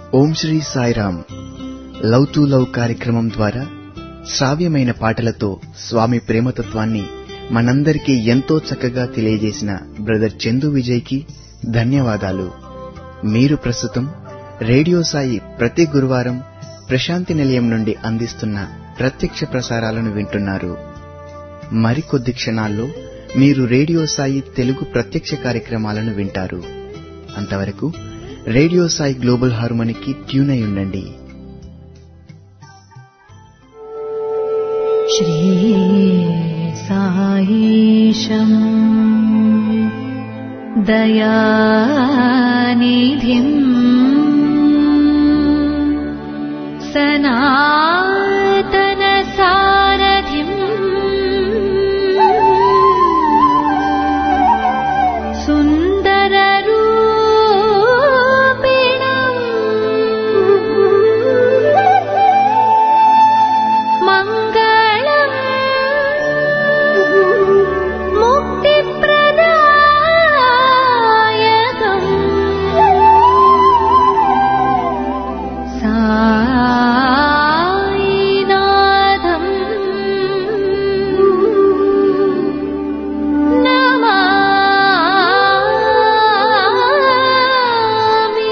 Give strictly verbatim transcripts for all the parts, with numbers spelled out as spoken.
Om Shri Sairam love to love కార్యక్రమం ద్వారా శ్రావ్యమైన పాటలతో స్వామి ప్రేమతత్వాన్ని మనందరికీ ఎంతో చక్కగా తెలియజేసిన బ్రదర్ చందు విజయ్ కి ధన్యవాదాలు. మీరు ప్రస్తుతం రేడియో సాయి ప్రతి గురువారం ప్రశాంతి నిలయం నుండి అందిస్తున్న ప్రత్యక్ష ప్రసారాలను వింటున్నారు. మరికొద్ది క్షణాల్లో మీరు రేడియో సాయి తెలుగు ప్రత్యక్ష కార్యక్రమాలను వింటారు. అంతవరకు రేడియో సాయి గ్లోబల్ హార్మోనికి ట్యూన్ అయి ఉండండి. శ్రీ సాయిశం దయానిధిం సనాతన సారథిం సుందర రూపిణం మంగళం ముక్తిప్రదాయకం సాయినాథం నమామి.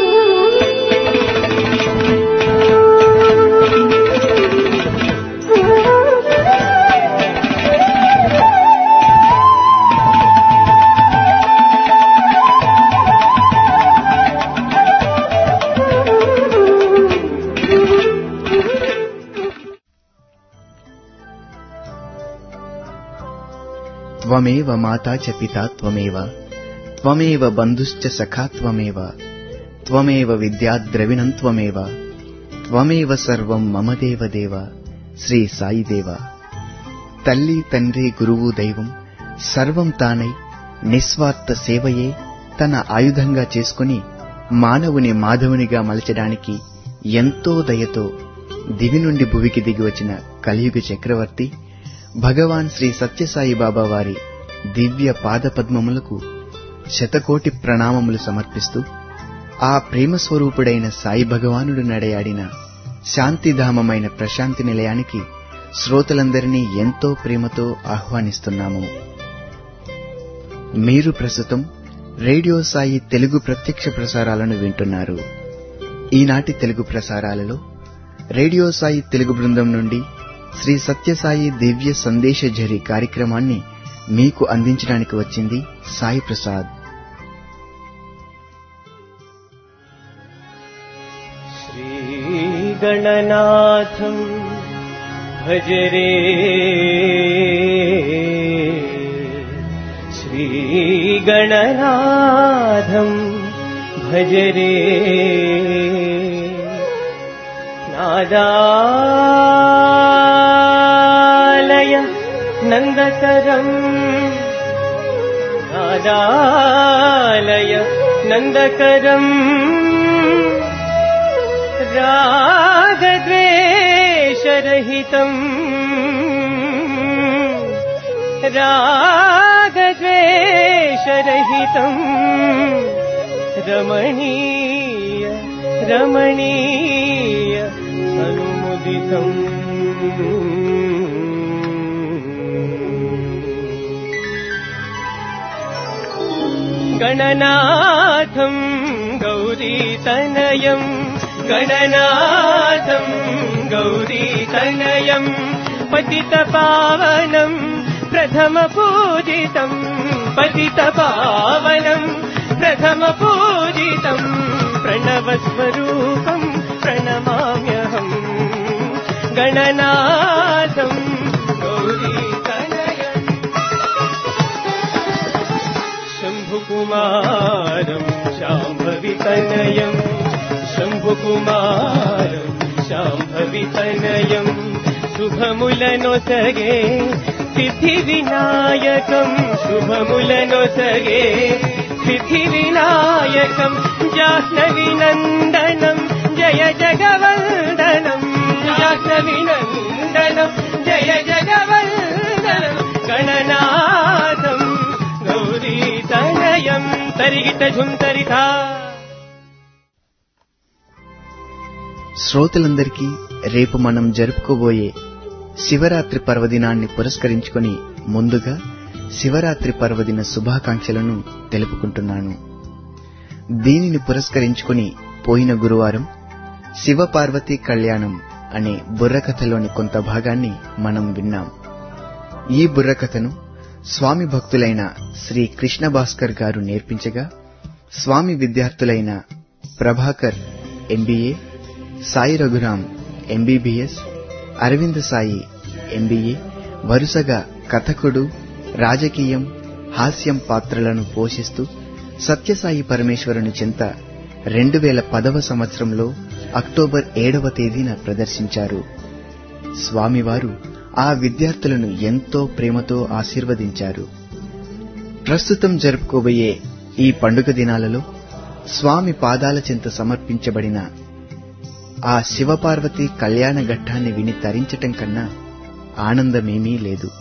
త్వమేవ మాతా చ పితా త్వమేవ త్వమేవ బంధుశ్చ సఖా త్వమేవ త్వమేవ విద్యా ద్రవిణం త్వమేవ త్వమేవ సర్వం మమ దేవ దేవ. శ్రీ సాయిదేవ. తల్లి తండ్రి గురువు దైవం సర్వం తానై నిస్వార్థ సేవయే తన ఆయుధంగా చేసుకుని మానవుని మాధవునిగా మలచడానికి ఎంతో దయతో దివి నుండి భువికి దిగివచ్చిన కలియుగ చక్రవర్తి భగవాన్ శ్రీ సత్యసాయి బాబా వారి దివ్య పాదపద్మములకు శతకోటి ప్రణామములు సమర్పిస్తూ ఆ ప్రేమ స్వరూపుడైన సాయి భగవానుడు నడయాడిన శాంతిధామమైన ప్రశాంతి నిలయానికి శ్రోతలందరినీ ఎంతో ప్రేమతో ఆహ్వానిస్తున్నాము. మీరు ప్రస్తుతం రేడియో సాయి తెలుగు ప్రత్యక్ష ప్రసారాలను వింటున్నారు. ఈనాటి తెలుగు ప్రసారాలలో రేడియో సాయి తెలుగు బృందం నుండి శ్రీ సత్యసాయి దివ్య సందేశ ఝరి కార్యక్రమాన్ని మీకు అందించడానికి వచ్చింది సాయి ప్రసాద్. శ్రీ గణనాథం భజరే శ్రీ గణనాథం భజరే నాదాలయ నందకరం నాదాలయ నందకరం రాగద్వేషరహితం రాగద్వేషరహితం రమణీయ రమణీయ అనుముదితం గణనాథం గౌరీతనయం గణనాథం గౌరీతనయం పతిత పావనం ప్రథమ పూజితం పతిత పావనం ప్రథమ పూజితం ప్రణవస్వరూపం ప్రణమామ్యహం గణనాథం గౌరీతనయం శంభుకుమారం శాంభవితనయం శంభుకుమారం శాంభవితనయం శుభములనొసగే సిద్ధి వినాయకం శుభములనొసగే సిద్ధి వినాయకం జాహ్నవినందనం జయ జగవందనం జాహ్నవినందనం జయ జగవందనం గణనాథం గౌరీతనయం తరిగిట ఝుంతరిథా. శ్రోతలందరికీ రేపు మనం జరుపుకోబోయే శివరాత్రి పర్వదినాన్ని పురస్కరించుకొని ముందుగా శివరాత్రి పర్వదిన శుభాకాంక్షలను తెలుపుకుంటున్నాను. దీనిని పురస్కరించుకొని పోయిన గురువారం శివపార్వతీ కళ్యాణం అనే బుర్రకథలోని కొంత భాగాన్ని మనం విన్నాం. ఈ బుర్రకథను స్వామి భక్తులైన శ్రీ కృష్ణ భాస్కర్ గారు నేర్పించగా, స్వామి విద్యార్థులైన Prabhakar MBA, Sai Raghuram MBBS, Aravind Sai MBA వరుసగా కథకుడు, రాజకీయం, హాస్యం పాత్రలను పోషిస్తూ సత్యసాయి పరమేశ్వరుని చెంత రెండు వేల పదవ సంవత్సరంలో అక్టోబర్ ఏడవ తేదీన ప్రదర్శించారు. స్వామివారు ఆ విద్యార్థులను ఎంతో ప్రేమతో ఆశీర్వదించారు. ప్రస్తుతం జరుపుకోబోయే ఈ పండుగ దినాలలో స్వామి పాదాల చెంత సమర్పించబడిన ఆ శివపార్వతి కళ్యాణ ఘట్టాన్ని విని తరించటం కన్నా ఆనందమేమీ లేదు.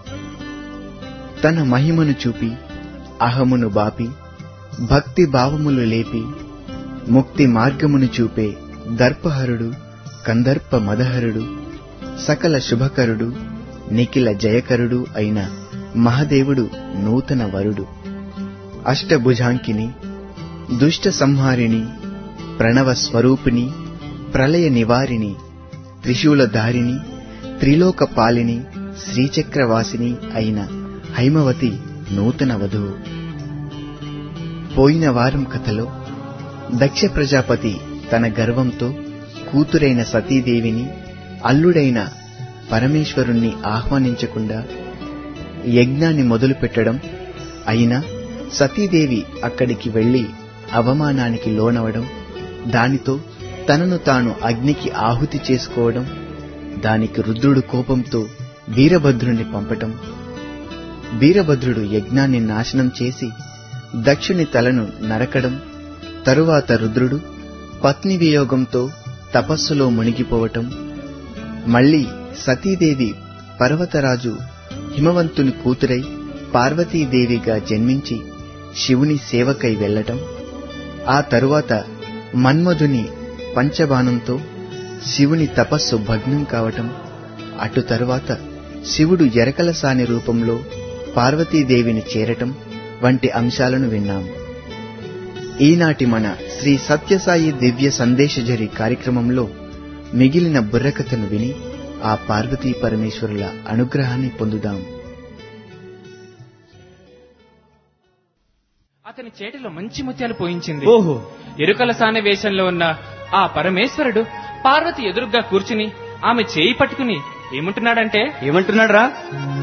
తన మహిమను చూపి, అహమును బాపి, భక్తి భావములు లేపి, ముక్తి మార్గమును చూపే దర్పహరుడు, కందర్ప మదహరుడు, సకల శుభకరుడు, నిఖిల జయకరుడు అయిన మహదేవుడు నూతన వరుడు. అష్టభుజాంకిని, దుష్ట సంహారిణి, ప్రణవ స్వరూపిణి, ప్రళయ నివారిణి, త్రిశూలధారిణి, త్రిలోక పాలిని, శ్రీచక్రవాసిని అయిన హైమవతి నూతన వధువు. పోయిన వారం కథలో దక్ష ప్రజాపతి తన గర్వంతో కూతురైన సతీదేవిని, అల్లుడైన పరమేశ్వరుణ్ణి ఆహ్వానించకుండా యజ్ఞాన్ని మొదలుపెట్టడం, అయినా సతీదేవి అక్కడికి వెళ్లి అవమానానికి లోనవడం, దానితో తనను తాను అగ్నికి ఆహుతి చేసుకోవడం, దానికి రుద్రుడు కోపంతో వీరభద్రుణ్ణి పంపటం, వీరభద్రుడు యజ్ఞాన్ని నాశనం చేసి దక్షుని తలను నరకడం, తరువాత రుద్రుడు పత్ని వియోగంతో తపస్సులో మునిగిపోవటం, మళ్లీ సతీదేవి పర్వతరాజు హిమవంతుని కూతురై పార్వతీదేవిగా జన్మించి శివుని సేవకై వెళ్లటం, ఆ తరువాత మన్మధుని పంచబాణంతో శివుని తపస్సు భగ్నం కావటం, అటు తరువాత శివుడు ఎరకలసాని రూపంలో పార్వతీదేవిని చేరటం వంటి అంశాలను విన్నాం. ఈనాటి మన శ్రీ సత్యసాయి దివ్య సందేశజరి కార్యక్రమంలో మిగిలిన బుర్రకథను విని ఆ పార్వతీ పరమేశ్వరుల అనుగ్రహాన్ని పొందుదాం. అతని చేతిలో మంచి ముత్యాలు పోయించింది. ఓహో, ఎరుకల సాని వేషంలో ఉన్న ఆ పరమేశ్వరుడు పార్వతి ఎదురుగ్గా కూర్చుని ఆమె చేయి పట్టుకుని ఏమంటున్నాడంటే, ఏమంటున్నాడు రా?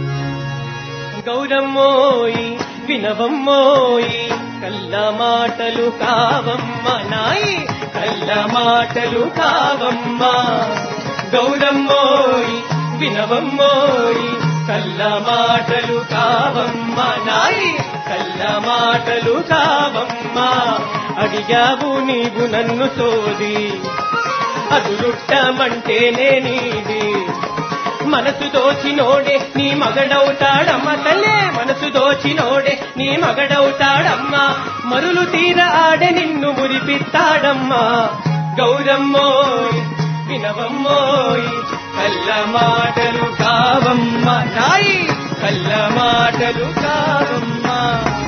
గౌరమ్మోయి వినవమ్మోయి, కళ్ళ మాటలు కావమ్మ నాయి, కళ్ళ మాటలు కావమ్మ. గౌరమ్మోయి వినవమ్మోయి, కళ్ళ మాటలు కావమ్మ నాయి, కళ్ళ మాటలు కావమ్మ. అడిగావు నీవు నన్ను సోది, అదులుట్టమంటేనే నీది. మనసు దోచినోడే నీ మగడవుతాడమ్మ తల్లే, మనసు దోచినోడే నీ మగడవుతాడమ్మా. మరులు తీర ఆడే నిన్ను మురిపిస్తాడమ్మా. గౌరమ్మోయ్ వినవమ్మోయ్, కళ్ళ మాటలు కావమ్మ నాయి, కళ్ళ మాటలు కావమ్మా.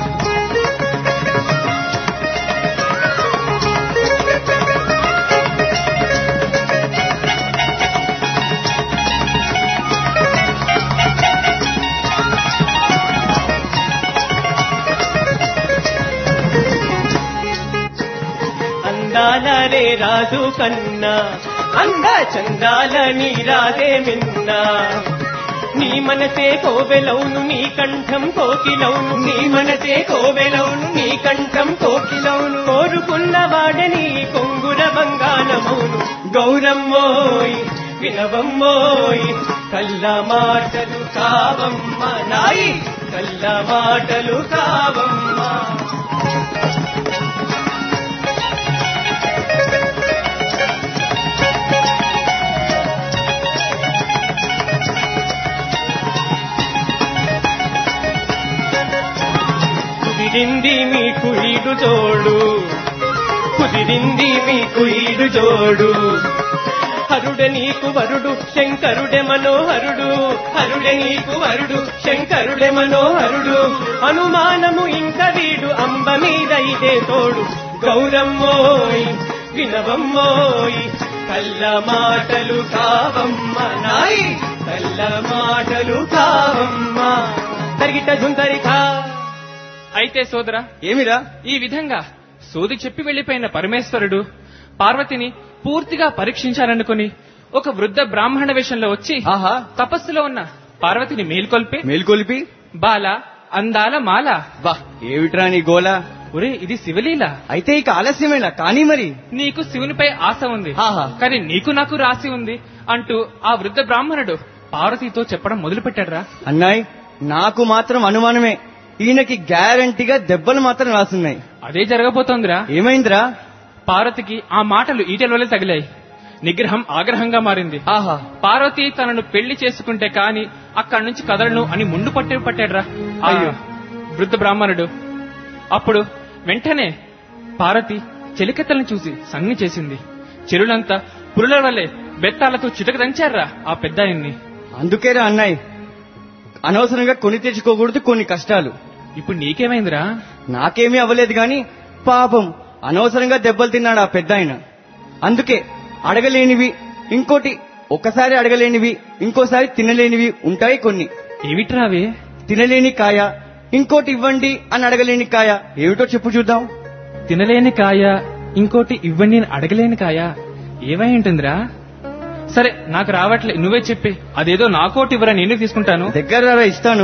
అందాలరే రాజు కన్నా, అంద చందాల నీ రాదే మిన్నా. నీ మనసే కోవెలవును, నీ కంఠం కోకిలవును, నీ మనసే కోవెలవును, నీ కంఠం కోకిలవును. కోరుకున్న వాడని కొంగుర బంగాళమౌను. గౌరమ్మోయ్ వినవమ్మోయ్, కళ్ళ మాటలు కావమ్మ నాయి, కళ్ళ మాటలు కావమ్మ. కుదిరింది మీకు ఈడు జోడు, కుదిరింది మీకు ఈడు జోడు. హరుడే నీకు వరుడు శంకరుడే మనోహరుడు, హరుడే నీకు వరుడు శంకరుడే మనోహరుడు. అనుమానము ఇంక వీడు అంబ మీద ఇదే తోడు. గౌరమ్మోయ్ వినవమ్మోయ్ కళ్ళ మాటలు కావమ్మ నాయి, కళ్ళ మాటలు కావమ్మ తరిగిట జుంతరికా. అయితే సోదరా, ఏమిరా ఈ విధంగా సోది చెప్పి వెళ్లిపోయిన పరమేశ్వరుడు పార్వతిని పూర్తిగా పరీక్షించాలనుకుని ఒక వృద్ధ బ్రాహ్మణ వేషంలో వచ్చి ఆహా తపస్సులో ఉన్న పార్వతిని మేల్కొల్పి, మేల్కొలిపి బాల అందాల మాల, వా ఏమిట్రా నీ గోలా. ఒరే ఇది శివలీల. అయితే ఇక ఆలస్యమేలా కానీ మరి. నీకు శివునిపై ఆశ ఉంది, ఆహా. కానీ నీకు నాకు రాసి ఉంది అంటూ ఆ వృద్ధ బ్రాహ్మణుడు పార్వతితో చెప్పడం మొదలుపెట్టాడురా. అన్నాయ్ నాకు మాత్రం అనుమానమే, ఈయనకి గ్యారంటీగా దెబ్బలు మాత్రం రాసున్నాయి. అదే జరగబోతోందిరా. ఏమైందిరా? పార్వతికి ఆ మాటలు ఈటెల వలె తగిలాయి. నిగ్రహం ఆగ్రహంగా మారింది. ఆహా పార్వతి తనను పెళ్లి చేసుకుంటే కాని అక్కడి నుంచి కదలను అని ముందు పట్టి పట్టాడురా అయ్యో వృద్ధ బ్రాహ్మణుడు. అప్పుడు వెంటనే పార్వతి చెలికత్తలను చూసి సంజ్ఞ చేసింది. చెరులంతా పురుల వల్లే బెత్తాలతో చిటక దంచారా ఆ పెద్దాయన్ని. అందుకేరా అన్నాయ్ అనవసరంగా కొని తెచ్చుకోకూడదు కొన్ని కష్టాలు. ఇప్పుడు నీకేమైందిరా? నాకేమీ అవ్వలేదు గాని పాపం అనవసరంగా దెబ్బలు తిన్నాడు ఆ పెద్ద ఆయన. అందుకే అడగలేనివి ఇంకోటి, ఒక్కసారి అడగలేనివి ఇంకోసారి తినలేనివి ఉంటాయి కొన్ని. ఏమిట్రా అవి? తినలేని కాయ, ఇంకోటి ఇవ్వండి అని అడగలేని కాయ. ఏమిటో చెప్పు చూద్దాం. తినలేని కాయ, ఇంకోటి ఇవ్వండి అని అడగలేని కాయ ఏమై ఉంటుందిరా? సరే నాకు రావట్లే, నువ్వే చెప్పి. అదేదో నాకోటి ఇవ్వరా, నేను తీసుకుంటాను. దగ్గర ఇస్తాను.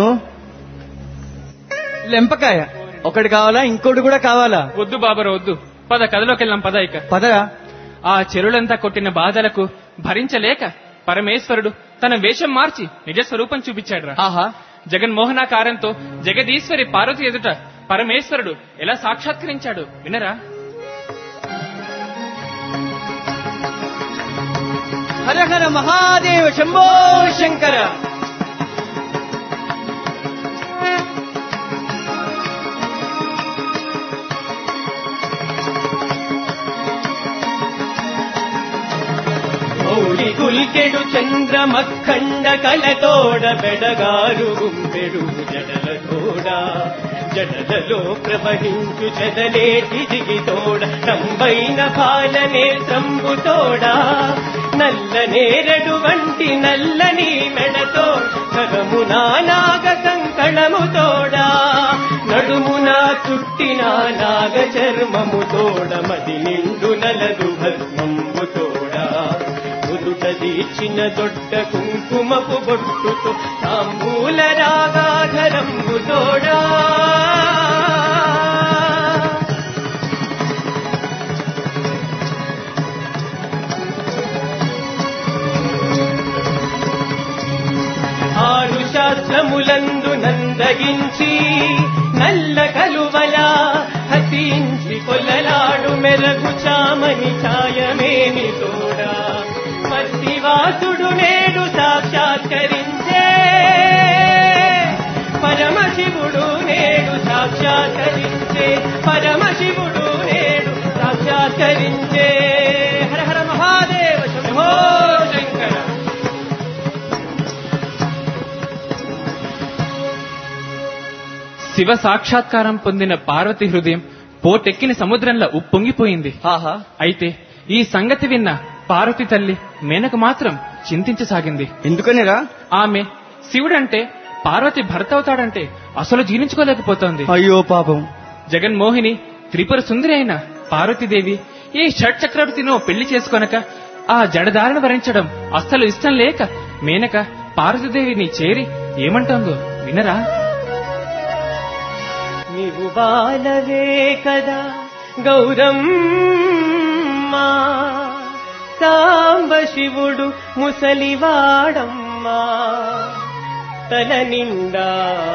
లెంపకాయ ఒకటి కావాలా, ఇంకోటి కూడా కావాలా? వద్దు బాబరా వద్దు, పద కథలోకి వెళ్ళాం పద. ఇక పదరా. ఆ చెరువులంతా కొట్టిన బాధలకు భరించలేక పరమేశ్వరుడు తన వేషం మార్చి నిజ స్వరూపం చూపించాడు. ఆహా జగన్మోహనాకారంతో జగదీశ్వరి పార్వతి ఎదుట పరమేశ్వరుడు ఎలా సాక్షాత్కరించాడు వినరా. హర హర మహాదేవ శంభో శంకర. గౌడి గుల్కెడు చంద్రమఖండ కలతోడ బెడగారు గుంపెడు జడల తోడ, జడలలో ప్రవహించు చదలేటి దిగితోడ, రంబైన పాలనే త్రంబుతోడ, నల్ల నేరడు వంటి నల్లని మెడతో కరమునా నాగ కంకణముతోడా, నడుమునా చుట్టిన నాగ చర్మముతోడ, మది నిండు నలదు భస్మంబుతోడా, ఉదుట దీచిన దొడ్డ కుంకుమపు బొట్టుతో తాంబూల రాగాధరంబుతోడా. ఆరు శాస్త్రములందు నందగించి నల్ల కలువల హసించి కొల్లలాడు మెరగు చామని ఛాయమేని తోడా, మత్తివాసుడు నేడు సాక్షాత్కరించే, పరమశివుడు నేడు సాక్షాత్కరించే, పరమశివుడు నేడు సాక్షాత్కరించే. హర హర మహాదేవ శంభో శంకర. శివ సాక్షాత్కారం పొందిన పార్వతి హృదయం పోటెక్కిన సముద్రంలో ఉప్పొంగిపోయింది. ఆహా అయితే ఈ సంగతి విన్న పార్వతి తల్లి మేనక మాత్రం చింతించసాగింది. ఎందుకనిరా? ఆమె శివుడంటే పార్వతి భర్త అవుతాడంటే అసలు జీర్ణించుకోలేకపోతోంది. అయ్యో పాపం. జగన్మోహిని త్రిపుర సుందరి అయిన పార్వతీదేవి ఈ షట్ చక్రవర్తినో పెళ్లి చేసుకొనక ఆ జడదారిని వరించడం అస్సలు ఇష్టం లేక మేనక పార్వతీదేవిని చేరి ఏమంటోందో వినరా. నీవు బాలవే కదా గౌరమ్మా, సాంబ శివుడు ముసలివాడమ్మా, తల నిండా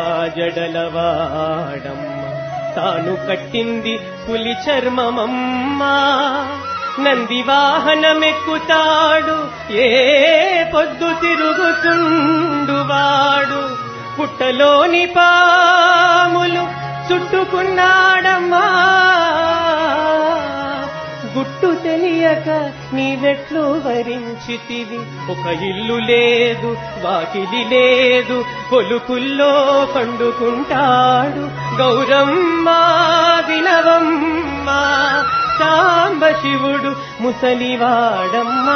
జడలవాడమ్మా, తాను కట్టింది పులి చర్మమమ్మా, నంది వాహనమెక్కుతాడు ఏ పొద్దు తిరుగుతుండువాడు, పుట్టలోని పాములు చుట్టుకున్నాడమ్మా, గుట్టు తెలియ మేనక నీవెట్లు వరించితివి. ఒక ఇల్లు లేదు, వాకిలి లేదు, కొలుకుల్లో పండుకుంటాడు గౌరమ్మ వినవమ్మ. సాంబ శివుడు ముసలివాడమ్మా.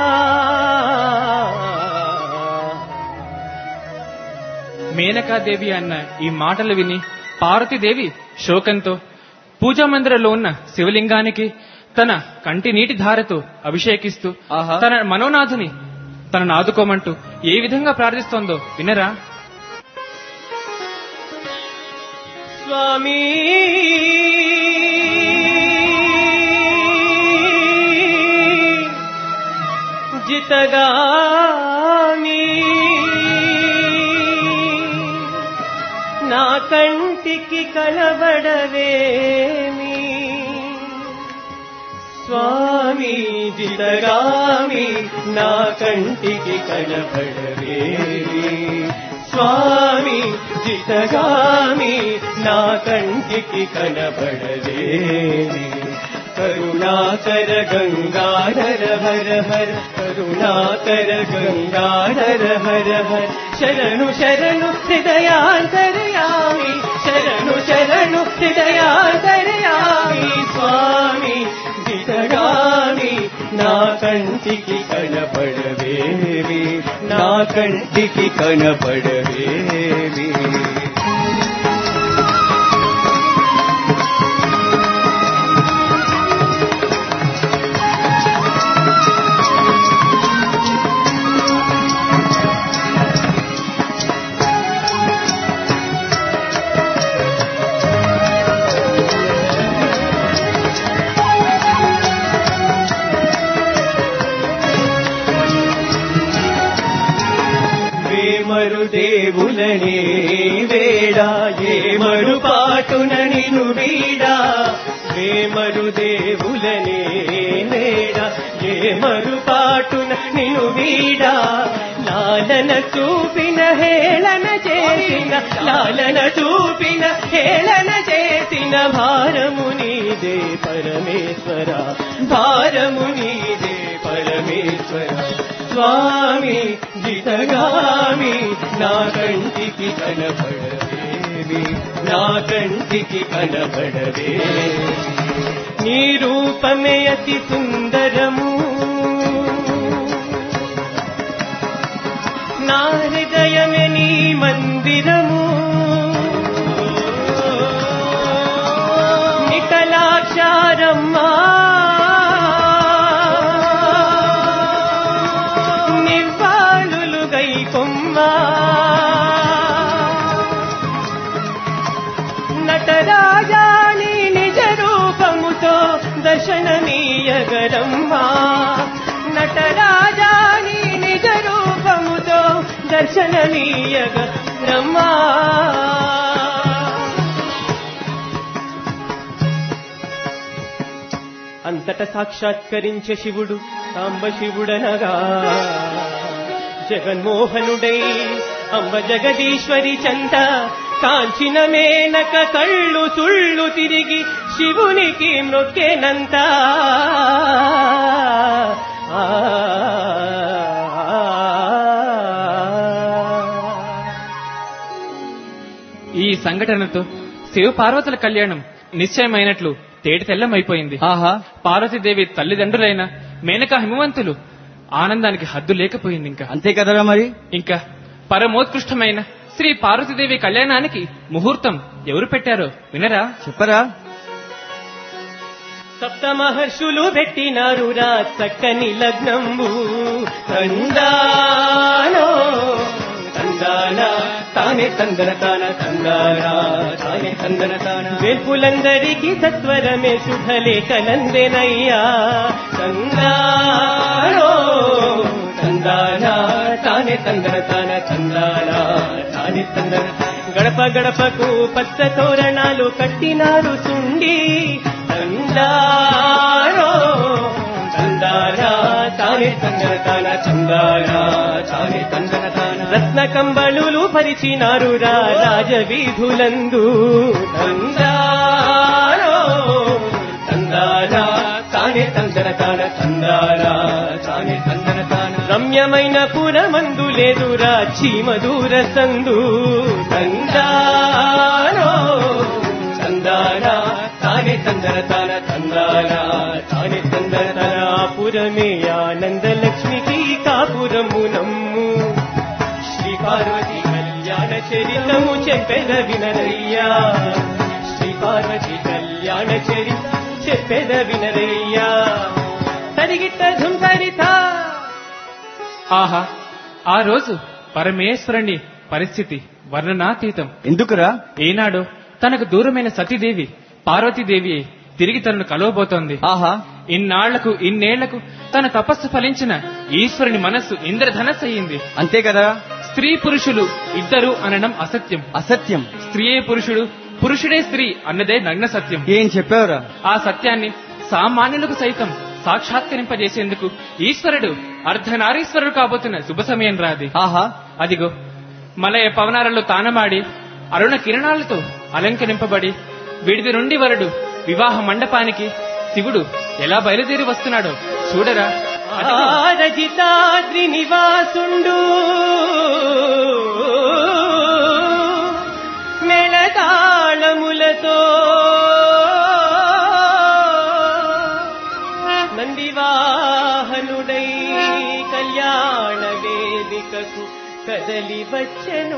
మేనకాదేవి అన్న ఈ మాటలు విని పార్వతీదేవి శోకంతో పూజా మందిరంలో ఉన్న శివలింగానికి తన కంటి నీటి ధారతో అభిషేకిస్తూ తన మనోనాథుని తనను ఆదుకోమంటూ ఏ విధంగా ప్రార్థిస్తోందో వినరా. స్వామి జితగామి నా కంటికి కనబడవేమి. స్వామి జితగామి నా కంటికి కనబడవేమి. స్వామి జితగామి నా కంటికి కనబడవేమి. కరుణాకర గంగాధర హర హర కరుణాకర గంగాధర హర హర. శరణు శరణు హృదయాంతర్యామి, శరణు శరణు హృదయాంతర్యామి. స్వామి జితగామి నా కంటికి కనబడవేమి, నా కంటికి కనబడవేమి. దేవులనే వేడా ఏమరు పాటున నిను వీడా. వేమరు దేవులనే వేడా ఏమరు పాటున నిను వీడా. లాలన చూపిన హేళన చేసిన, లాలన చూపిన హేళన చేసిన భారము నీదే పరమేశ్వర, భారము నీదే పరమేశ్వర. స్వామి జితగామి నా కంటికి కనబడవేమి, నా కంటికి కనబడవేమి. నీ రూపమే అతి సుందరము, నా హృదయమే నీ మందిరము. నికలాక్షారమ్మా నటరాజాని నిజ రూపముతో దర్శనమీయగరమ్మా. నటరాజాని నిజ రూపముతో దర్శనమీయగరమ్మా. అంతట సాక్షాత్కరించే శివుడు సాంబ శివుడనగా జగన్మోహనుడై అంబ జగదీశ్వరి చంత కాంచిన మేనక కళ్ళు సుళ్ళు తిరిగి శివునికి మ్రొక్కేనంత. ఈ సంఘటనతో శివ పార్వతుల కళ్యాణం నిశ్చయమైనట్లు తేటి తెల్లమైపోయింది. ఆహా, పార్వతీదేవి తల్లిదండ్రులైన మేనకా హిమవంతులు ఆనందానికి హద్దు లేకపోయింది. ఇంకా అంతే కదరా మరి. ఇంకా పరమోత్కృష్టమైన శ్రీ పార్వతీదేవి కళ్యాణానికి ముహూర్తం ఎవరు పెట్టారో వినరా. చెప్పరా. సప్త మహర్షులు పెట్టినారు రా చక్కని లగ్నంబు. తందానో తందానా తానే తందన తాన తందానా తానే తందన తాన. వేల్పులందరికీ సత్వరమే శుభలేఖనందెనయ్యా. తందానో తందానా తానే తందన తాన తందానా తానే తందన. గడప గడపకు పచ్చ తోరణాలు కట్టినారు సుండి. తందానో తందానా తానే తందన తాన తందానా తానే తందన తాన. రత్న కంబళులు పరిచినారు రా రాజవీధులందు. తందానో తందానా తానే తందన తందన తాన తందానా తానే తందన తాన రమ్యమైన పురమందు లేదురా చీమదూర సందు తందానో తందానా తానే తందన తాన తందానా తానే తందన తాన పురమే ఆనందలక్ష్మికి కాపురము నమ్ము శ్రీ పార్వతి కళ్యాణ చరితము చెప్పెద వినరయ్యా శ్రీ పార్వతి కళ్యాణ చరిత చెప్పెద వినరయ్యా సరిగిట్ట ఝుంకరిత. ఆహా, ఆ రోజు పరమేశ్వరుని పరిస్థితి వర్ణనాతీతం. ఎందుకురా? ఏనాడు తనకు దూరమైన సతీదేవి పార్వతీదేవి తిరిగి తనను కలవబోతోంది. ఆహా, ఇన్నాళ్లకు ఇన్నేళ్లకు తన తపస్సు ఫలించిన ఈశ్వరుని మనస్సు ఇంద్రధనస్సు అయ్యింది. అంతే కదా. స్త్రీ పురుషులు ఇద్దరు అనడం అసత్యం. అసత్యం. స్త్రీయే పురుషుడు, పురుషుడే స్త్రీ అన్నదే నగ్న సత్యం. ఏం చెప్పావురా? ఆ సత్యాన్ని సామాన్యులకు సైతం సాక్షాత్కరింపజేసేందుకు ఈశ్వరుడు అర్ధనారీశ్వరుడు కాబోతున్న శుభ సమయం రాది. ఆహా, అదిగో మలయ పవనాలలో తానమాడి అరుణ కిరణాలతో అలంకరింపబడి విడిది నుండి వరుడు వివాహ మండపానికి శివుడు ఎలా బయలుదేరి వస్తున్నాడో చూడరా. రజితాద్రి నివాసుండు మేళతాళములతో నందివాహనుడై కళ్యాణ వేదికకు కదలి వచ్చెను.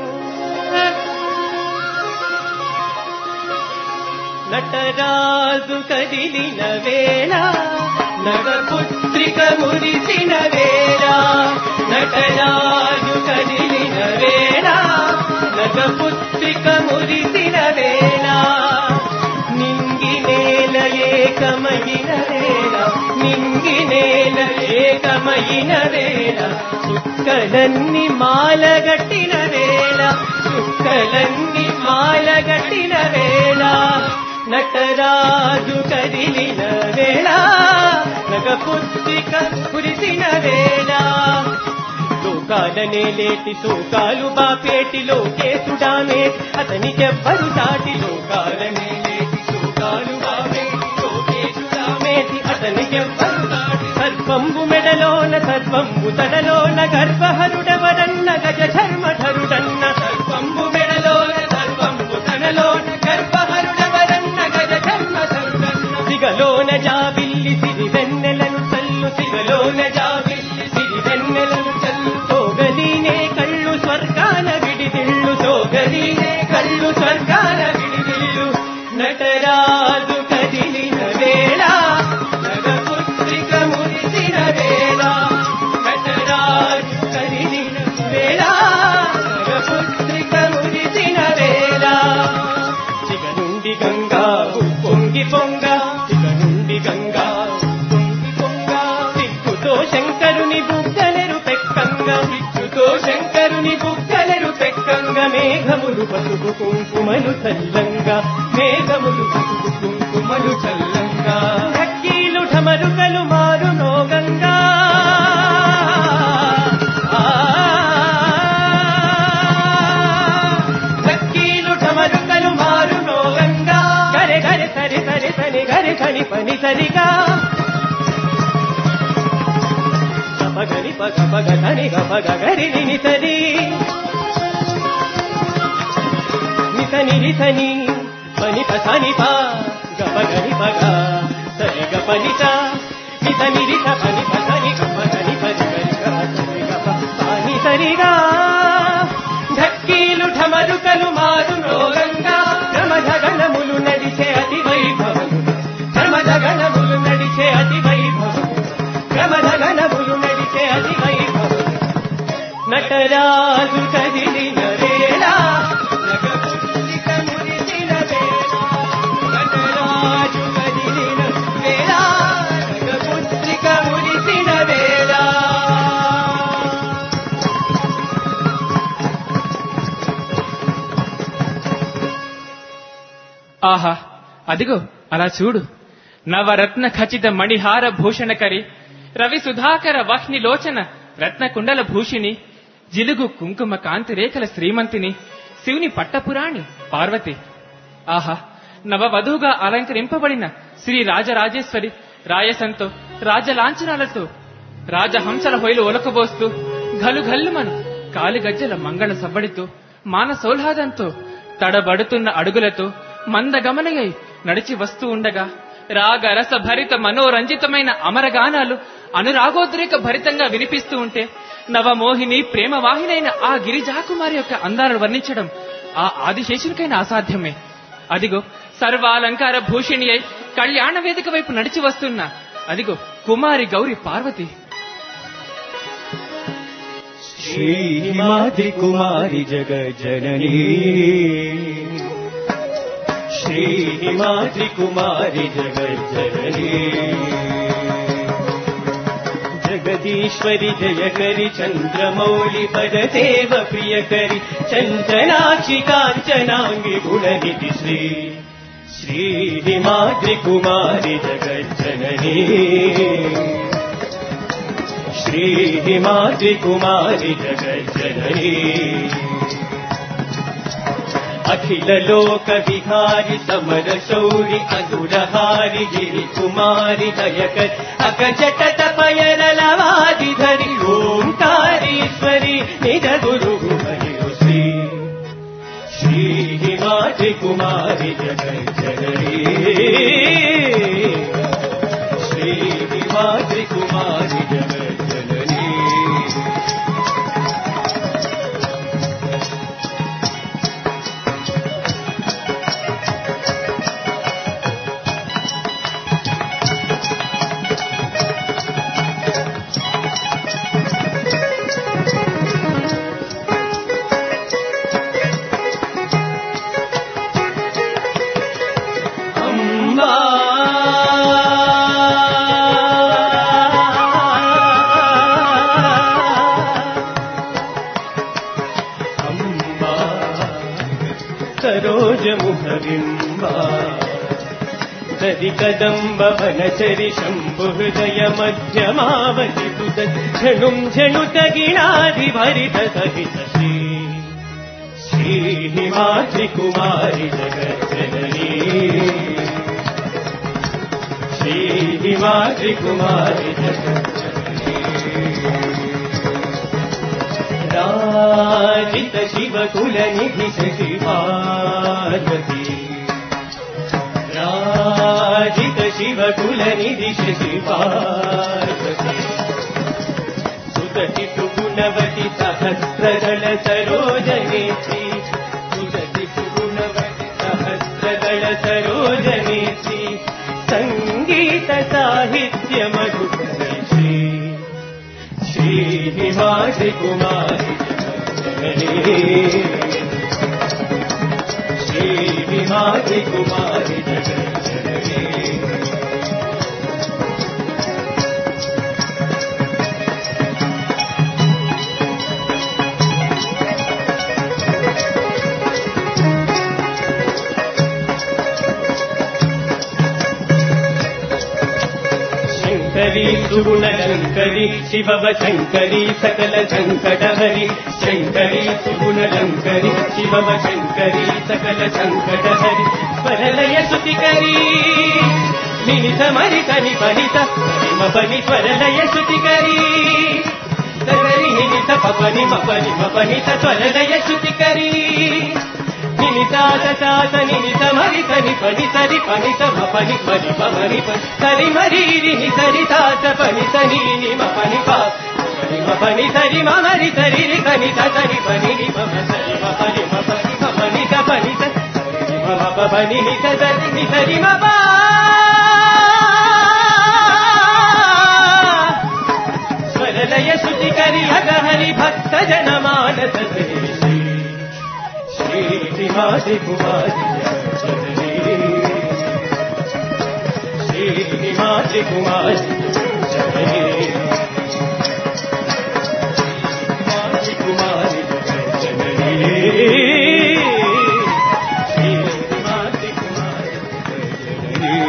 నటరాజు కదిలిన వేళ నగపుత్రిక మురిసిన వేళ నటరాజు కదిలిన వేళ నగపుత్రిక మురిసిన వేళ నింగి నేల ఏకమైన వేళ నింగి నేల ఏకమైన వేళ చుక్కలన్నీ మాలగట్టిన వేళ చుక్కలన్నీ మాలగట్టిన వేళ నటరాజు కదిలిన వేళ నగపుత్రిక కురిసిన వేళ లోకాలనే లేటి సోకాలు బాపేటి లోకేశుడానే అతనికెవ్వరు సాటి లోకాలనే లేటి సోకాలు బాపేటి లోకేశుడామేటి అతనికెవ్వరు సాటి సర్వంబు మెడలోన సర్వంబు తడలోన గర్భహరుడవరన్న గజ ధర్మధరుడన్న సర్వంబు మెడలోన సర్వంబు తడలోన గర్భహరుడవరన్న గజ ధర్మధరుడన్న సిగలోన జాబిల్లి సిరి వెన్నెలను చల్లు సిగలోన జాబిల్లి సిరి వెన్నెలను చల్లు సోగలీనే కళ్ళు స్వర్గాన విడిదిల్లు సోగలీనే కళ్ళు స్వర్గాన విడిదిల్లు నటరాజు కదిలిన వేళ నగపుత్రిక మురిసిన వేళ నటరాజు కదిలిన వేళ నగపుత్రిక మురిసిన వేళ సిగ నుండి గంగా పొంగి పొంగ సిగ నుండి గంగా పొంగి పొంగ సిగ్గుతో శంకరుని బుగ్గలెరు పెక్కంగ సిగ్గుతో శంకరుని బుగ్గలెరు పెక్కంగ మేఘములు పసుపు కుంకుమలు చల్లంగా మేఘములు పసుపు కుంకుమలు చల్లంగా హక్కీలు ఢమరుకలు మారు నోగంగా హక్కీలు ఢమరుకలు మారు నోగంగా గరె గరె సరి సరి సరి గరె సని పని సరిగా గని పగ పగ ధని గపగ గరి ని సరి నిసని నిసని పని పసని పా గపగని పగ సరి గపనిత నిసని రిస పని పసని గపగని పని గరి గపని గప పాని సరిగా ఢక్కీలు ఢమరుకలు మారు నోగంగా ధర్మధగణములు నడిచే అతి వైభవము ధర్మధగణములు నడిచే అతి వైభవము ధర్మధగణములు నడిచే అతి వైభవము నటరాజు కదిలిన వేళ నగపుత్రిక మురిసిన వేళ నటరాజు కదిలిన వేళ నగపుత్రిక మురిసిన వేళ. ఆహా, అదిగో అలా చూడు, నవరత్న ఖచిత మణిహార భూషణకరి రవి సుధాకర వహ్ని లోచన రత్న కుండల భూషిణి జిలుగు కుంకుమ కాంతి రేఖల శ్రీమంతిని శివుని పట్టపురాణి పార్వతి. ఆహా, నవవధువుగా అలంకరింపబడిన శ్రీ రాజరాజేశ్వరి రాయసంతో రాజలాంఛనాలతో రాజహంసల హొయలు ఒలకబోస్తూ ఘలుఘల్లుమను కాలిగజ్జల మంగళ సవ్వడితో మానసోల్లాదంతో తడబడుతున్న అడుగులతో మందగమనయై నడిచి వస్తూ ఉండగా రాగరస భరిత మనోరంజితమైన అమరగానాలు అనురాగోద్రేక భరితంగా వినిపిస్తూ ఉంటే నవమోహిని ప్రేమవాహినైన ఆ గిరిజాకుమారి యొక్క అందాలను వర్ణించడం ఆ ఆదిశేషునికైనా అసాధ్యమే. అదిగో సర్వాలంకార భూషిణి అయి కళ్యాణ వేదిక వైపు నడిచి వస్తున్న అదిగో కుమారి గౌరి పార్వతి. శ్రీమాతి కుమారి జగజ్జననీ, శ్రీమాతి కుమారి జగజ్జననీ, జగదీశ్వరి జయకరి చంద్రమౌళి పదదేవ ప్రియకరి చందనాక్షి కాంచనాంగి గుణనిధి శ్రీ శ్రీమాతి కుమారి జగజ్జననీ, శ్రీమాతి కుమారి జగజ్జననీ, అఖిల లోక విహారి సమర శౌరి అదురహారి గిరి కుమారి దయకరి అకజట పయనలవాది ధరి ఓంకారీశ్వరి నిజ గురు హరియు శ్రీ శ్రీమాతి కుమారి జగజ్జననీ, శ్రీమాతి కుమారి జగజ్జననీ. దది కదంబ వనచరి శంభు హృదయ మధ్యమావతి ఝణుం ఝణు తగినాది భరిత సహిత శ్రీ శ్రీమాతి కుమారి జగజ్జననీ, శ్రీమాతి కుమారి జగజ్జననీ. రాజిత శివ కుల నిధి శశి పార్వతి, రాజిత శివ కుల నిధి శశి పార్వతి, సుదతి సుగుణవతి సహస్రదళ సరోజనేత్రి, సుదతి సుగుణవతి సహస్రదళ సరోజనేత్రి, సంగీత సాహిత్య మధుకర శ్రీ శ్రీమాతి కుమారి జగజ్జననీ, శ్రీమాతి కుమారి జగజ్జననీ. శంకరీ సుగుణ శంకరి శివవ శంకరి సకల సంకటహరి, శంకరీ సుగుణ శంకరి శివవ శంకరి సకల సంకటహరి, స్వరలయ శృతికరీ నినిత మరితని పనిత మపని స్వరలయ శృతికరీ సగరి నినిత పపని మపని మపనిత స్వరలయ శృతికరీ నినితాత తాత నినిత మరితని పని సరి పనిత మపని పని పమని సరి మరి ని సరి తాత పని సని ని మపని పా మపని సరి మమరి సరి కనిత సరి పని ని మమ సరి మపని మపని మపని త పని సరి మమ పని ని సరి ని సరి మపా స్వరలయ శృతికరి హరి భక్త జన మానస శ్రీమాతి కుమారి జగజ్జననీ, శ్రీమాతి కుమారి జగజ్జననీ, శ్రీమాతి కుమారి జగజ్జననీ, శ్రీమాతి కుమారి జగజ్జననీ.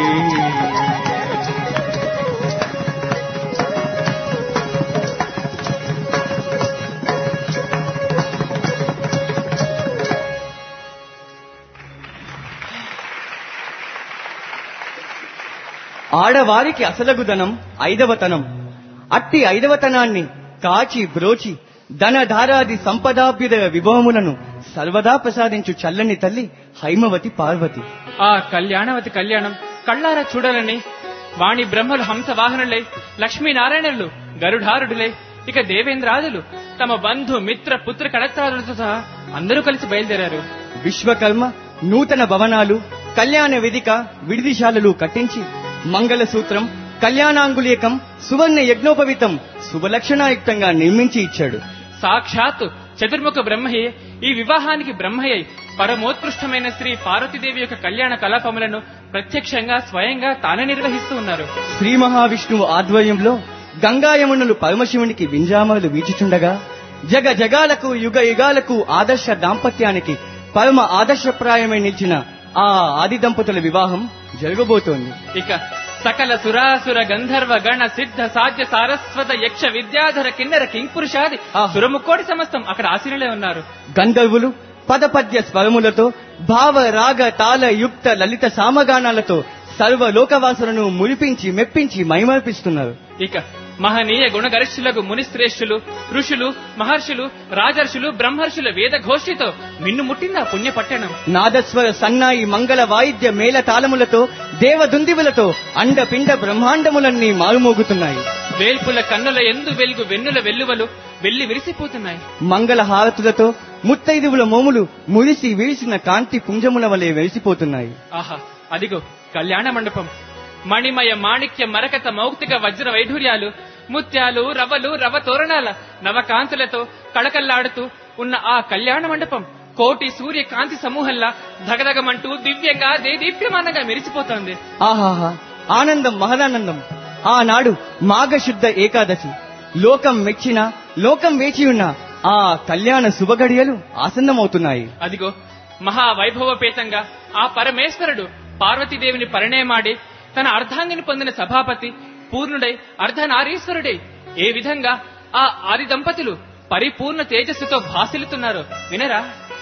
ఆడవారికి అసలగుదనం ఐదవతనం. అట్టి ఐదవతనాన్ని కాచి బ్రోచి ధనధారాది సంపదాభ్యుదయ విభవములను సర్వదా ప్రసాదించు చల్లని తల్లి హైమవతి పార్వతి. ఆ కళ్యాణవతి కళ్యాణం కళ్ళారా చూడాలని వాణి బ్రహ్మలు హంసవాహనులై, లక్ష్మీనారాయణులు గరుడారుడులై, ఇక దేవేంద్రాదులు తమ బంధు మిత్ర పుత్ర కళత్రాదులతో సహా అందరూ కలిసి బయలుదేరారు. విశ్వకర్మ నూతన భవనాలు, కళ్యాణ వేదిక, విడిదిశాలలు కట్టించి మంగళసూత్రం, కళ్యాణాంగులీకం, సువర్ణ యజ్ఞోపవితం శుభలక్షణాయుక్తంగా నిర్మించి ఇచ్చాడు. సాక్షాత్ చతుర్ముఖ బ్రహ్మయే ఈ వివాహానికి బ్రహ్మయ్య పరమోత్కృష్టమైన శ్రీ పార్వతీదేవి యొక్క కళ్యాణ కలాపములను ప్రత్యక్షంగా స్వయంగా తానే నిర్వహిస్తూ ఉన్నారు. శ్రీ మహావిష్ణువు ఆధ్వర్యంలో గంగాయమునులు పరమశివునికి వింజామరులు వీచుచుండగా జగ జగాలకు యుగ యుగాలకు ఆదర్శ దాంపత్యానికి పరమ ఆదర్శప్రాయమై నిలిచిన ఆ ఆది దంపతుల వివాహం జరగబోతోంది. ఇక సకల సురాసుర గంధర్వ గణ సిద్ధ సాధ్య సారస్వత యక్ష విద్యాధర కిన్నెర కింపురుషాది సురముకోటి సమస్తం అక్కడ ఆశీనులే ఉన్నారు. గంధర్వులు పదపద్య స్వరములతో భావ రాగ తాళ యుక్త లలిత సామగానాలతో సర్వలోకవాసులను మురిపించి మెప్పించి మైమర్పిస్తున్నారు. ఇక మహనీయ గుణగరిష్ఠులకు మునిశ్రేష్ఠులు, ఋషులు, మహర్షులు, రాజర్షులు, బ్రహ్మర్షుల వేద ఘోషితో మిన్నుముట్టింది ఆ పుణ్య పట్టణం. నాదస్వర సన్నాయి మంగళ వాయిద్య మేళ తాళములతో దేవదుందివులతో అండపిండ బ్రహ్మాండములన్నీ మారుమోగుతున్నాయి. వేల్పుల కన్నుల ఎందు వెలుగు వెన్నుల వెల్లువలు వెళ్లి విరిసిపోతున్నాయి. మంగళ హారతులతో ముత్తైదువుల మోములు మురిసి విరిసిన కాంతి పుంజముల వలె వెలిసిపోతున్నాయి. ఆహా, అదిగో కళ్యాణ మండపం. మణిమయ మాణిక్య మరకత మౌక్తిక వజ్ర వైఢూర్యాలు, ముత్యాలు, రవ్వలు, రవ్వ తోరణాల నవకాంతులతో కళకల్లాడుతూ ఉన్న ఆ కళ్యాణ మండపం కోటి సూర్య కాంతి సమూహంలా ధగధగమంటూ దివ్యంగా దేదీప్యమానంగా మెరిసిపోతోంది. ఆహాహా, ఆనందం మహదానందం. ఆనాడు మాఘశుద్ధ ఏకాదశి లోకం మెచ్చిన లోకం వేచి ఉన్న ఆ కళ్యాణ శుభగడియలు ఆసన్నమవుతున్నాయి. అదిగో మహావైభవపేతంగా ఆ పరమేశ్వరుడు పార్వతీదేవిని పరిణయమాడి తన అర్ధాంగిని పొందిన సభాపతి పూర్ణుడై అర్ధనారీశ్వరుడై ఏ విధంగా ఆ ఆది దంపతులు పరిపూర్ణ తేజస్సుతో భాసిల్లుతున్నారు వినరా.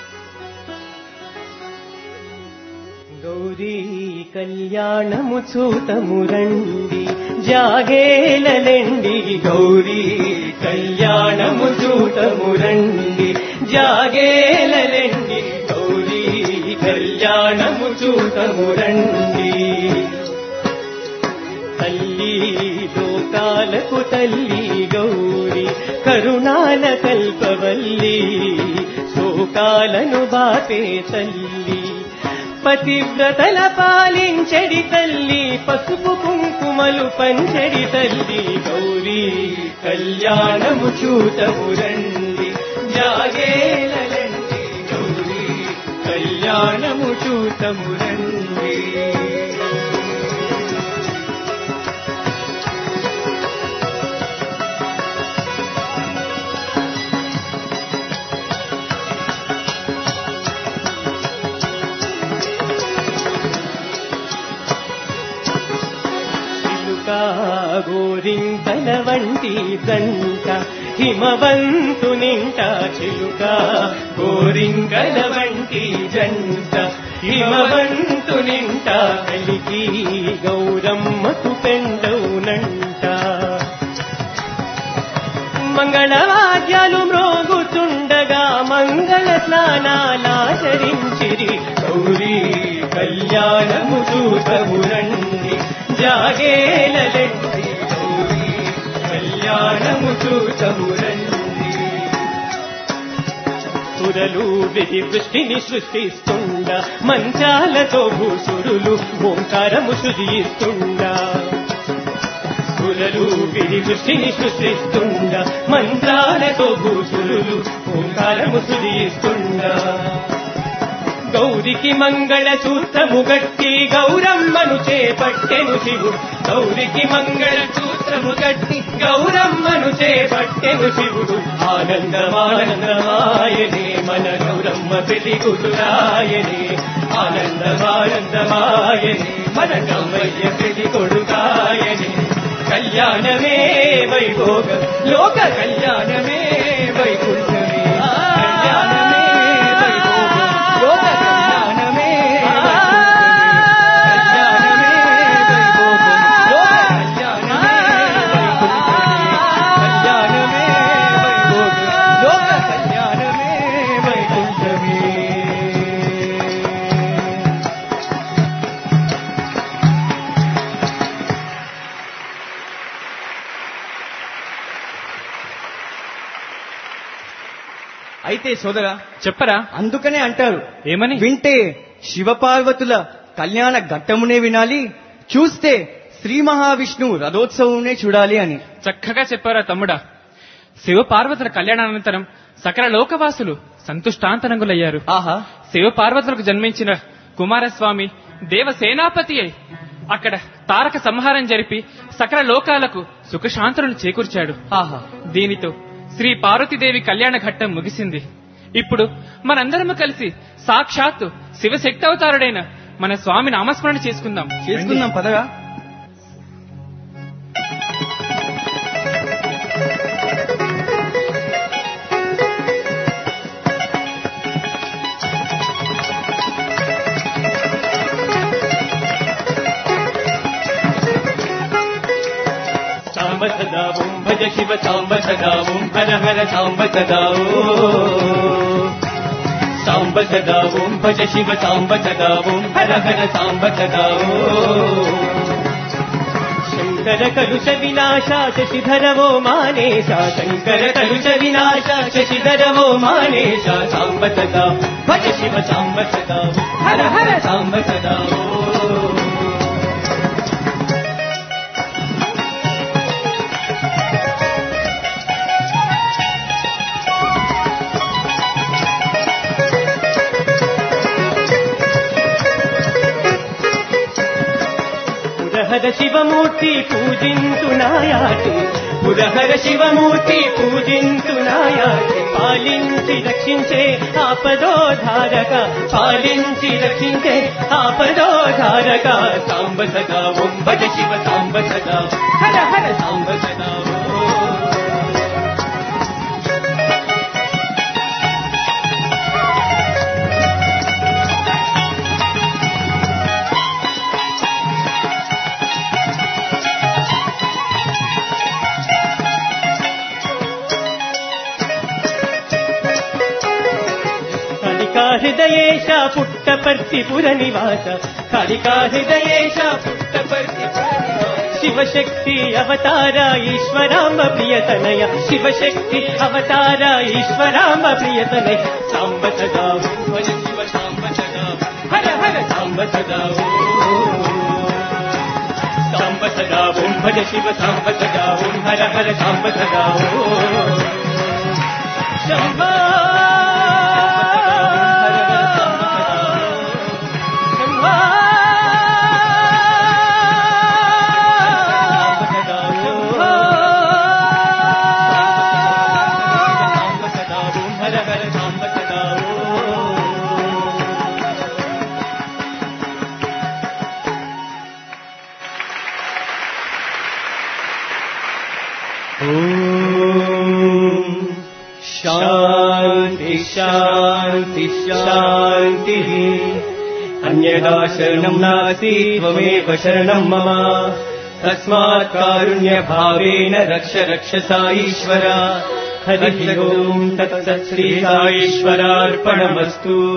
గౌరీ కళ్యాణము చూతము రండి జాగేలెండి, గౌరీ కళ్యాణము చూతము రండి జాగేలెండి, గౌరీ కళ్యాణము చూతము రండి. తల్లి లోకాలకు తల్లి గౌరీ కరుణాల కల్పవల్లి, శోకాలను బాపే తల్లి పతివ్రతల పాలించడి తల్లి, పసుపు కుంకుమలు పంచడి తల్లి. గౌరీ కళ్యాణము చూతము రండి జాగేలెండి, గౌరీ కళ్యాణము చూతము రండి. గోరింకల వంటి దంట హిమవంతునింట చిలుక, గోరింకల వంటి జంట హిమవంతునింట కలిగి గౌరమ్మకు పెండవునంట. మంగళవాద్యాలు మ్రోగుతుండగా మంగళ స్నానాలాచరించిరి, గౌరీ కళ్యాణము చూతము రండి జాగేలెండి, గౌరీ కళ్యాణము చూతము రండి. సురలు విధి వృష్టిని సృష్టిస్తుండ, మంచాలతో భూసురులు ఓంకారము శుధిస్తుండ. సురలు విధి వృష్టిని సృష్టిస్తుండ, మంత్రాలతో భూసురులు ఓంకారము శుధిస్తుండ. గౌరికి మంగళ సూత్రము గట్టి గౌరమ్మను చేపట్టెను శివుడు, గౌరికి మంగళ సూత్రము గట్టి గౌరమ్మను చేపట్టెను శివుడు. ఆనందమానందమాయనే మన గౌరమ్మ పెళ్లి కూతురాయనే, ఆనందమానందమాయనే మన గౌరయ్య పెళ్లి కొడుకాయనే. కళ్యాణమే వైభోగం లోక కళ్యాణమే వైకుంఠమే, కళ్యాణమే వైభోగం లోక కళ్యాణమే వైకుంఠమే, కళ్యాణమే వైభోగం అయితే సోదరా చెప్పరా. అందుకనే అంటారు ఏమని? వింటే శివపార్వతుల కళ్యాణ ఘట్టమునే వినాలి, చూస్తే శ్రీ మహావిష్ణువు రథోత్సవమునే చూడాలి అని. చక్కగా చెప్పారా తమ్ముడా. శివ పార్వతుల కళ్యాణానంతరం సకల లోకవాసులు సంతుష్టాంతరంగులయ్యారు. ఆహా, శివ పార్వతులకు జన్మించిన కుమారస్వామి దేవసేనాపతి అయి అక్కడ తారక సంహారం జరిపి సకల లోకాలకు సుఖశాంతులను చేకూర్చాడు. ఆహా. దీనితో శ్రీ పార్వతీదేవి కళ్యాణ ఘట్టం ముగిసింది. ఇప్పుడు మనందరము కలిసి సాక్షాత్తు శివశక్తి అవతారుడైన మన స్వామి నామస్మరణ చేసుకుందాం. చేసుకుందాం పదగా. సాంబ సదా ఓం భజ శివ సాంబ సదా ఓం హర హర సాంబ సదా ఓం సాంబ సదా ఓం భజ శివ సాంబ సదా ఓం హర హర సాంబ సదా ఓం శంకర కలుష వినాశ శశిధరవో మానేశ శంకర కలుష వినాశ శశిధరవో మానేశ సాంబ సదా భజ శివ సాంబ సదా ఓం హర హర సాంబ సదా ఓం పురహర శివమూర్తి పూజింతు నాయాటి పురహర శివమూర్తి పూజింతు నాయాటి పాలించి రక్షించే ఆపదోధారక పాలించి రక్షించే ఆపదోధారక సాంబ సదా ఓం భజ శివ సాంబ సదా హర హర సాంబ సదా హృదయేశ పుట్టపర్తి పుర నివాస కాళికా హృదయేశ పుట్టపర్తి శివశక్తి అవతార ఈశ్వరాంబ ప్రియతనయ శివశక్తి అవతార ఈశ్వరాంబ ప్రియతనయ సాంబ సదా భజ శివ సాంబ సదా హర హర సాంబ సదా సాంబ సదా ఓం భజ శివ సాంబ సదా ఓం హర హర సాంబ సదా శంభో శాంతి శాంతి శాంతి అన్యదా శరణం నాస్తి త్వమేవ శరణం మమ తస్మాత్ కారుణ్య భావేన రక్ష రక్ష సాయీశ్వర హరి ఓం తత్సత్ శ్రీ సాయీశ్వరార్పణమస్తు.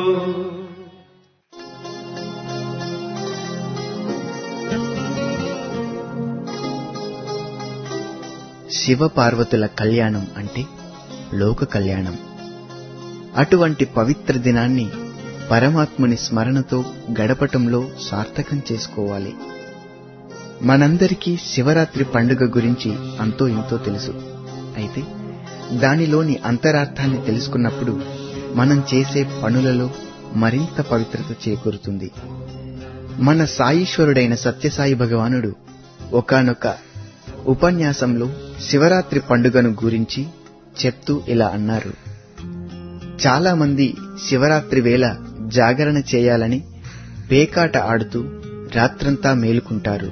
శివ పార్వతుల కళ్యాణం అంటే లోక కళ్యాణం. అటువంటి పవిత్ర దినాన్ని పరమాత్ముని స్మరణతో గడపటంలో సార్థకం చేసుకోవాలి. మనందరికీ శివరాత్రి పండుగ గురించి అంతో ఇంతో తెలుసు. అయితే దానిలోని అంతరార్థాన్ని తెలుసుకున్నప్పుడు మనం చేసే పనులలో మరింత పవిత్రత చేకూరుతుంది. మన సాయీశ్వరుడైన సత్యసాయి భగవానుడు ఒకానొక ఉపన్యాసంలో శివరాత్రి పండుగను గురించి చెప్తూ ఇలా అన్నారు. చాలా మంది శివరాత్రి వేళ జాగరణ చేయాలని పేకాట ఆడుతూ రాత్రంతా మేలుకుంటారు.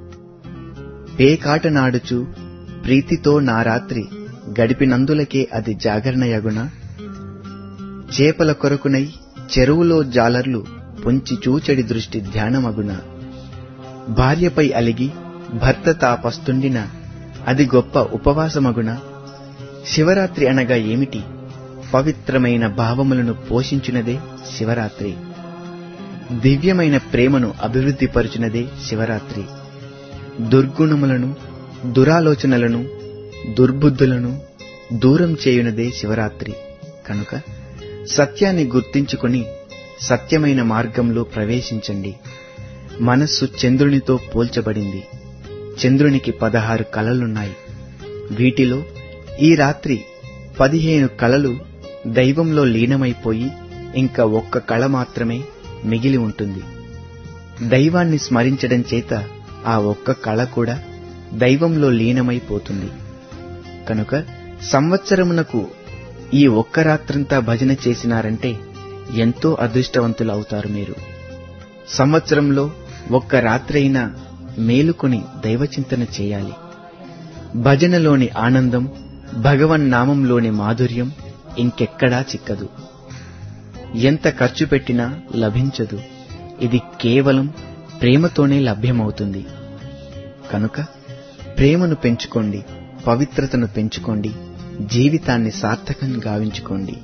పేకాట నాడుచు ప్రీతితో నా రాత్రి గడిపినందులకే అది జాగరణయగున. చేపల కొరకునై చెరువులో జాలర్లు పొంచి చూచెడి దృష్టి ధ్యానమగున. భార్యపై అలిగి భర్త తాపస్తుండిన అది గొప్ప ఉపవాసమగున. శివరాత్రి అనగా ఏమిటి? పవిత్రమైన భావములను పోషించునదే శివరాత్రి. దివ్యమైన ప్రేమను అభివృద్ధిపరచునదే శివరాత్రి. దుర్గుణములను, దురాలోచనలను, దుర్బుద్ధులను దూరం చేయునదే శివరాత్రి. కనుక సత్యాన్ని గుర్తించుకొని సత్యమైన మార్గంలో ప్రవేశించండి. మనస్సు చంద్రునితో పోల్చబడింది. చంద్రునికి పదహారు కళలున్నాయి. వీటిలో ఈ రాత్రి పదిహేను కళలు దైవంలో లీనమైపోయి ఇంకా ఒక్క కళ మాత్రమే మిగిలి ఉంటుంది. దైవాన్ని స్మరించడం చేత ఆ ఒక్క కళ కూడా దైవంలో లీనమైపోతుంది. కనుక సంవత్సరమునకు ఈ ఒక్క రాత్రంతా భజన చేసినారంటే ఎంతో అదృష్టవంతులు అవుతారు మీరు. సంవత్సరంలో ఒక్క రాత్రి అయినా మేలుకొని దైవచింతన చేయాలి. భజనలోని ఆనందం, భగవన్నామంలోని మాధుర్యం ఇంకెక్కడా చిక్కదు. ఎంత ఖర్చు పెట్టినా లభించదు. ఇది కేవలం ప్రేమతోనే లభ్యమవుతుంది. కనుక ప్రేమను పెంచుకోండి, పవిత్రతను పెంచుకోండి, జీవితాన్ని సార్థకం గావించుకోండి.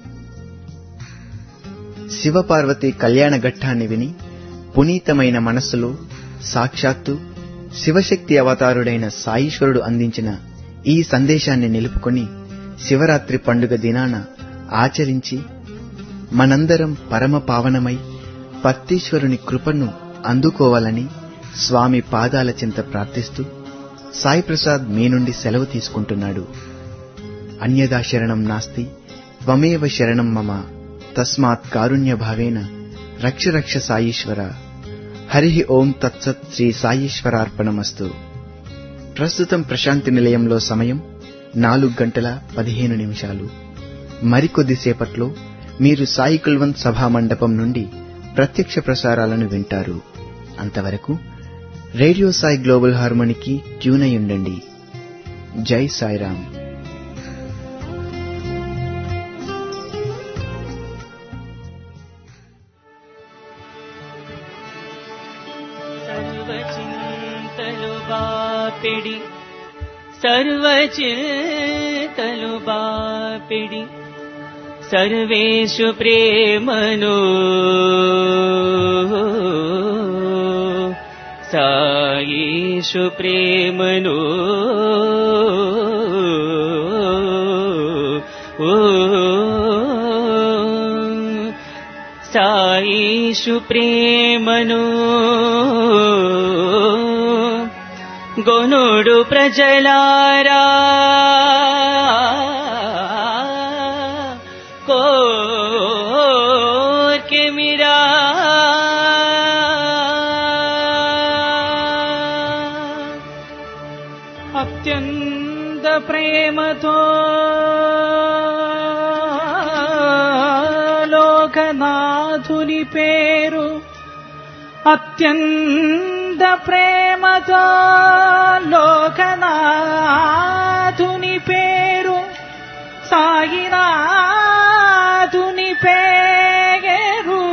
శివపార్వతి కళ్యాణ ఘట్టాన్ని విని పునీతమైన మనస్సులో సాక్షాత్తు శివశక్తి అవతారుడైన సాయీశ్వరుడు అందించిన ఈ సందేశాన్ని నిలుపుకొని శివరాత్రి పండుగ దినాన ఆచరించి మనందరం పరమ పావనమై పత్తీశ్వరుని కృపను అందుకోవాలని స్వామి పాదాల చెంత ప్రార్థిస్తూ సాయి ప్రసాద్ మీ నుండి సెలవు తీసుకుంటున్నాడు. అన్యదా శరణం నాస్తి త్వమేవ శరణం మమ తస్మాత్ కారుణ్య భావేన రక్ష రక్ష సాయీశ్వర. హరి ఓం తత్సత్. శ్రీ సాయీశ్వరార్పణమస్తు. ప్రస్తుతం ప్రశాంతి నిలయంలో సమయం నాలుగు గంటల పదిహేను నిమిషాలు. మరికొద్దిసేపట్లో మీరు సాయి కుల్వంత్ సభా మండపం నుండి ప్రత్యక్ష ప్రసారాలను వింటారు. అంతవరకు రేడియో సాయి గ్లోబల్ హార్మోనికి ట్యూన్ అయి ఉండండి. జై సాయిరామ్. సర్వచింతలు బాపిడి సర్వచింతలు బాపిడి సర్వేషు ప్రేమను సాయేషు ప్రేమను సాయేషు ప్రేమను గొనుడు ప్రజలారా కోర్కెమిరా అత్యంత ప్రేమతో లోకనాథుని పేరు అత్యంత ప్రేమతో లోకనాథుని పేరు సాయినాథుని పేరు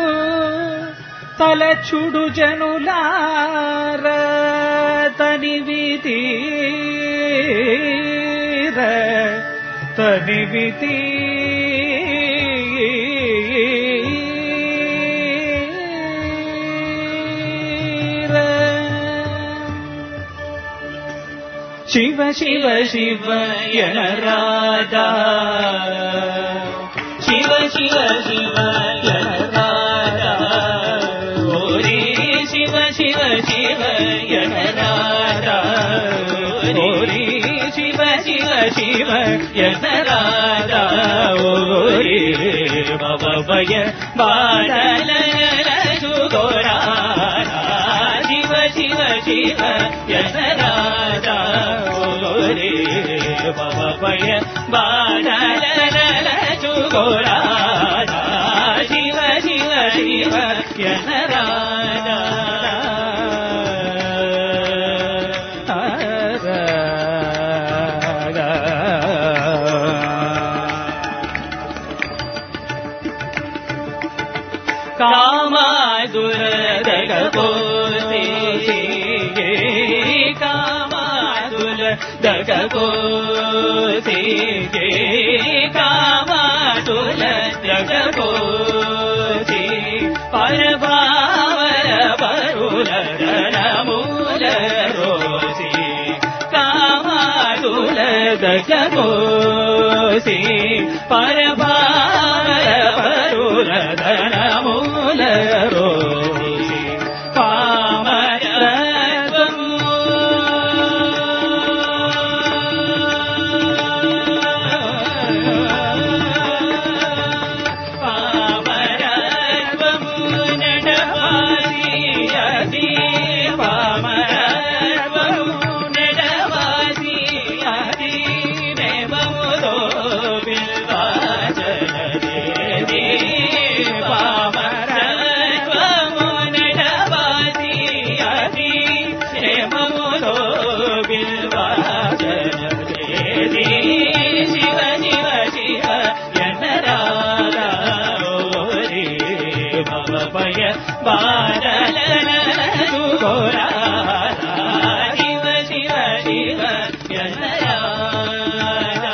తలచుడు జనులార తనివి తీర తనివి శివ శివ శివ యనరాధా శివ శివ శివ యనరాధా ఓరే శివ శివ శివ యనరాధా ఓరే శివ శివ శివ యనరాధా ఓరే భవ భయ బాడల సుగోరా శివ శివ శివ యనరాధా ఓరే భవ భయ బాడల సుగోరా శివ శివ శివ యనరాధా కామాదురదగపోతే కామాదుల దగపోతే కామాదుల దగపోతే పరభావర పరుల రణమూల రోసి కామాదుల దగపోతే పోసి పరపార పరురధనమూల రోసి పామరత్వము పామరత్వము నడవాసి అతి పామరత్వము నడవాసి అతి దేవములో బిల్వాచన దేవి పామరత్వము నడవాసి అతి దేవములో బిల్వాచన దేవి శివ శివ శివ ఎన్నరారీ భవపయ బారలనూ గోరా శివ శివ శివ ఎన్నరారా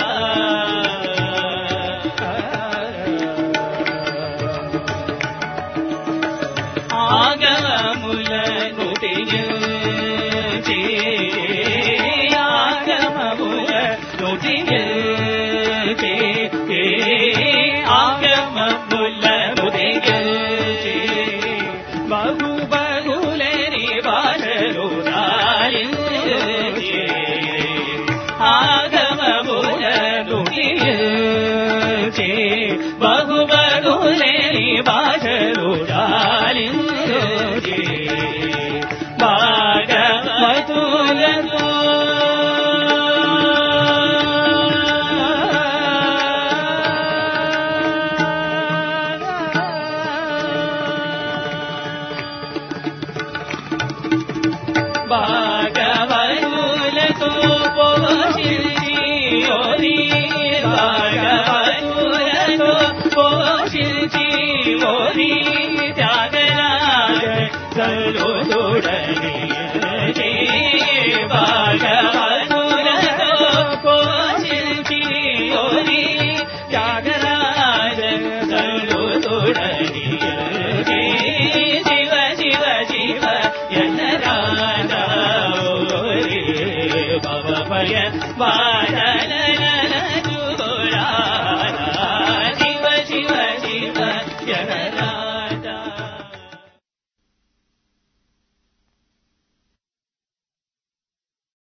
ఆగములను తిరిగి ఆగమములను తిరిగి ఆగమములను తిరిగి బహు బహులని భాషలు రాలించి ఆగమములను తిరిగి బహు బహులని భాషలు రాలించి భాగవతులతో భాగవతులతో పోషించి ఓరి భాగవతులతో పోషించి ఓరి త్యాగరాజ సలుడని భాగవతులతో పోషించి ఓరి త్యాగరాజ సలుడని శివ శివ శివ ఎన్నరాజ భవపయ వారణ